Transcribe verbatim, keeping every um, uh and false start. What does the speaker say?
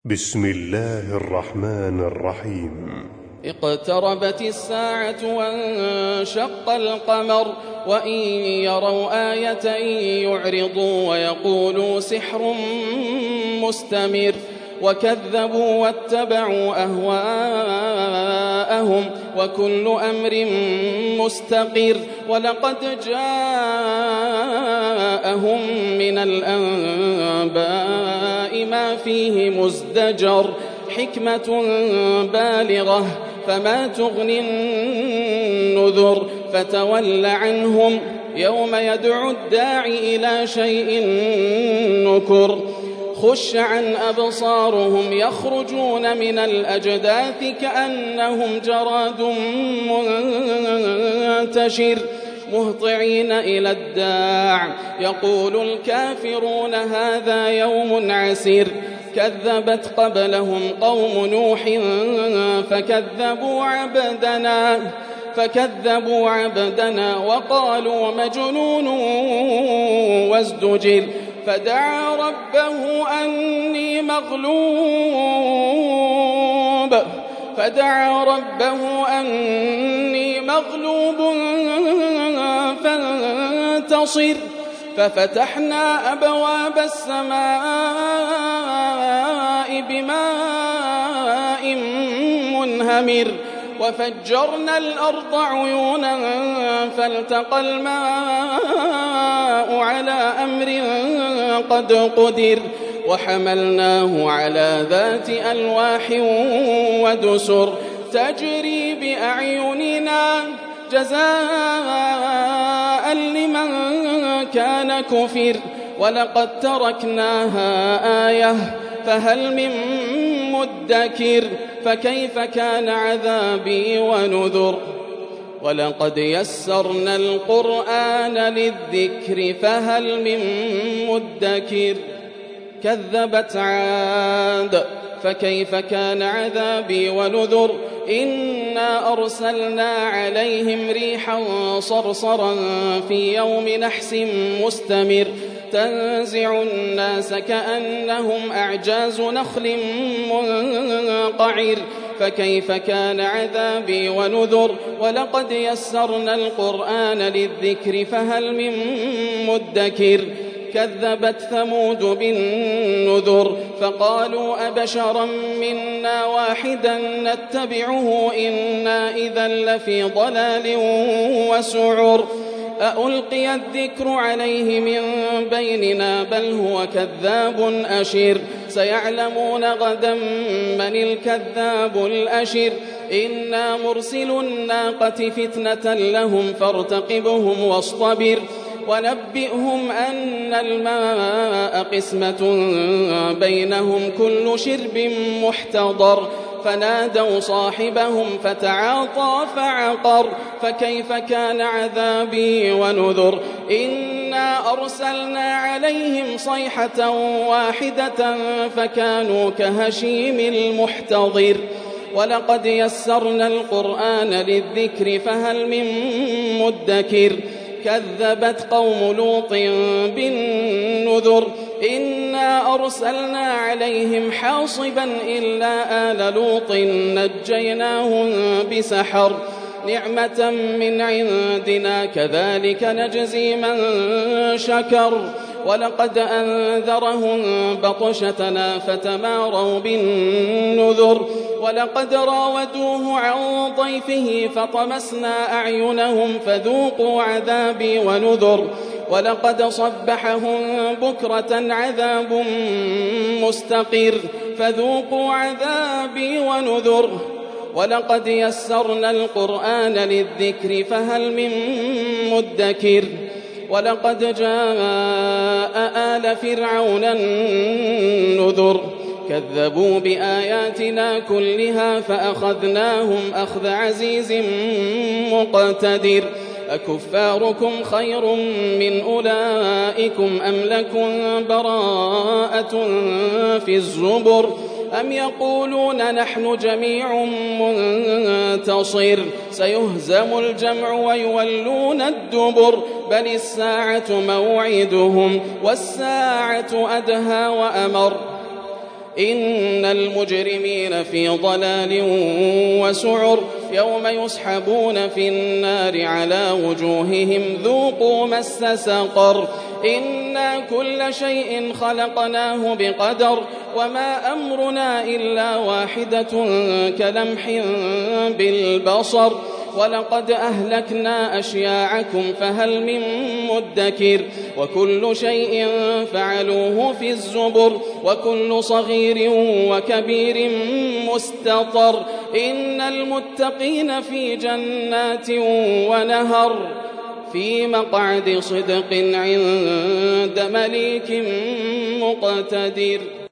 بسم الله الرحمن الرحيم. اقتربت الساعة وانشق القمر وإن يروا آية يعرضوا ويقولوا سحر مستمر وكذبوا واتبعوا أهواءهم وكل أمر مستقر ولقد جاءهم من الأنباء ما فيه مزدجر حكمة بالغة فما تغني النذر فتول عنهم يوم يدعو الداعي إلى شيء نكر خش عن أبصارهم يخرجون من الأجداث كأنهم جراد منتشر مهطعين إلى الداع يقول الكافرون هذا يوم عسير كذبت قبلهم قوم نوح فكذبوا عبدنا فكذبوا عبدنا وقالوا مجنون وازدجر فدعا ربه أني مغلوب فدعا ربه أني مغلوب فانتصر ففتحنا أبواب السماء بماء منهمر وفجرنا الأرض عيونا فالتقى الماء على أمر قد قدر وحملناه على ذات ألواح ودسر تجري بأعيننا جزاء لمن كان كفر ولقد تركناها آية فهل من مدكر فكيف كان عذابي ونذر ولقد يسرنا القرآن للذكر فهل من مدكر كذبت عاد فكيف كان عذابي ونذر إنا أرسلنا عليهم ريحا صرصرا في يوم نحس مستمر تنزع الناس كأنهم أعجاز نخل منقعر فكيف كان عذابي ونذر ولقد يسرنا القرآن للذكر فهل من مدكر كذبت ثمود بالنذر فقالوا أبشرا منا واحدا نتبعه إنا إذا لفي ضلال وسعر أألقي الذكر عليه من بيننا بل هو كذاب أشر سيعلمون غدا من الكذاب الأشر إنا مرسل الناقة فتنة لهم فارتقبهم واصطبر ونبئهم أن الماء قسمة بينهم كل شرب محتضر فنادوا صاحبهم فتعاطى فعقر فكيف كان عذابي ونذر إنا أرسلنا عليهم صيحة واحدة فكانوا كهشيم المحتضر ولقد يسرنا القرآن للذكر فهل من مدكر كذبت قوم لوط بالنذر إنا أرسلنا عليهم حاصبا إلا آل لوط نجيناهم بسحر نعمة من عندنا كذلك نجزي من شكر ولقد أنذرهم بطشتنا فتماروا بالنذر ولقد راودوه عن ضيفه فطمسنا أعينهم فذوقوا عذابي ونذر ولقد صبحهم بكرة عذاب مستقر فذوقوا عذابي ونذر ولقد يسرنا القرآن للذكر فهل من مدكر ولقد جاء آل فرعون النذر كذبوا بآياتنا كلها فأخذناهم أخذ عزيز مقتدر أكفاركم خير من أولئكم أم لكم براءة في الزبر أم يقولون نحن جميع منتصر سيهزم الجمع ويولون الدبر بل الساعة موعدهم والساعة أدهى وأمر إن المجرمين في ضلال وسعر يوم يسحبون في النار على وجوههم ذوقوا مس سقر إنا كل شيء خلقناه بقدر وما أمرنا إلا واحدة كلمح بالبصر ولقد أهلكنا أشياعكم فهل من مدكر وكل شيء فعلوه في الزبر وكل صغير وكبير مستطر إن المتقين في جنات ونهر في مقعد صدق عند مليك مقتدر.